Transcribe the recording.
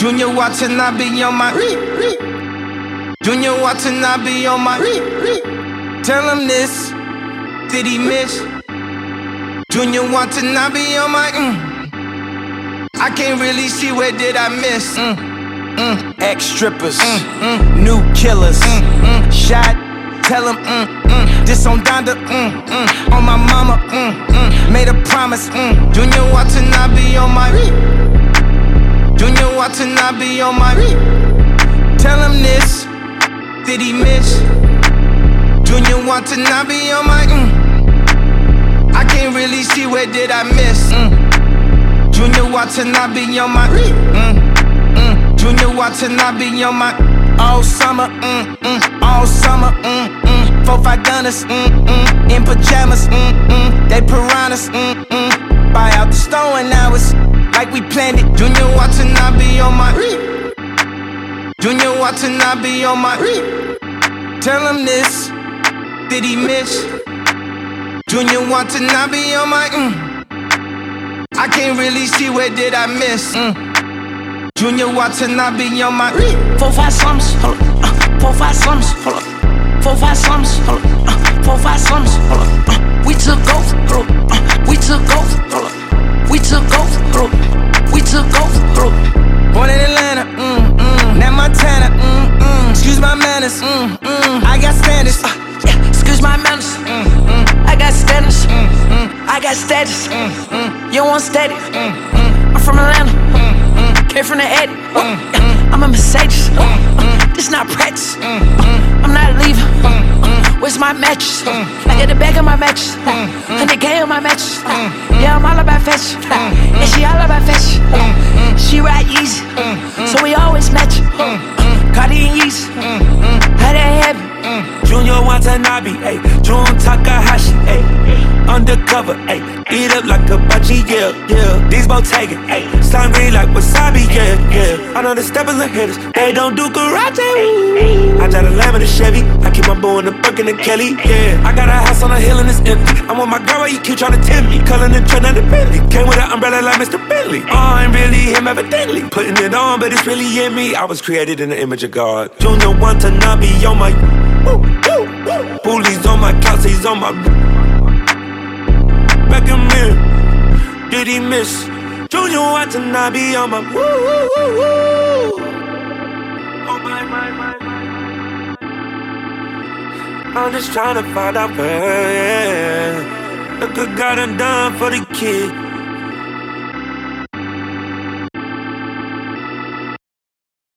Junior Watanabe on my Junior Watanabe on my Tell him this, did he miss? Junior Watanabe on my I can't really see where did I miss. Ex-strippers, new killers, shot, tell him, this on Donda, on my mama, made a promise, Junior Watanabe on my Junior Watanabe on my Tell him this, did he miss? Junior Watanabe on my I can't really see where did I miss. Junior Watanabe on my Junior Watanabe on my all summer, all summer, 4-5 gunners, in pajamas, they piranhas, buy out the store and now it's like we planned it. Junior Watanabe on my Junior Watanabe on my Tell him this, did he miss? Junior Watanabe on my I can't really see where did I miss. Junior Watanabe on my 4-5 slums, hold up, 4-5 slums, hold up, 4-5 slums, hold up, 4-5 slums, hold up, we took over, hold up, we took over, hold up, we took over, hold up, we took over, hold up. Born in Atlanta, now Montana, excuse my manners, I got standards, yeah, excuse my manners, I got standards, I got status, you want steady, I'm from Atlanta, came from the Eddie, I'm a Mercedes, this not practice, I'm not leaving, where's my mattress, I get the bag of my mattress, 100K on my mattress, yeah, I'm all about fashion, and she all about fashion, she ride Yeezy, so we always match, Cardi and Yeezy, how that happen? Junior Watanabe, ayy, Jun Takahashi, ayy, undercover, ayy, eat up like a bachi, yeah, yeah. These both tagging, ayy, slime green like wasabi, yeah, yeah. I know the steppers are hitters, they don't do karate. I drive a Lamb and a Chevy, I keep my boy in the Buck and the Kelly, yeah. I got a house on a hill and it's empty. I'm with my girl, why you keep trying to tempt me? Culling the trend of the Bentley, came with an umbrella like Mr. Bentley. Oh, I'm really him evidently, putting it on, but it's really in me. I was created in the image of God. Junior Watanabe on my Bullies on my couch, he's on my back in mirror. Did he miss? Junior Watanabe on my Oh my. I'm just trying to find out where. Look what God done for the kid.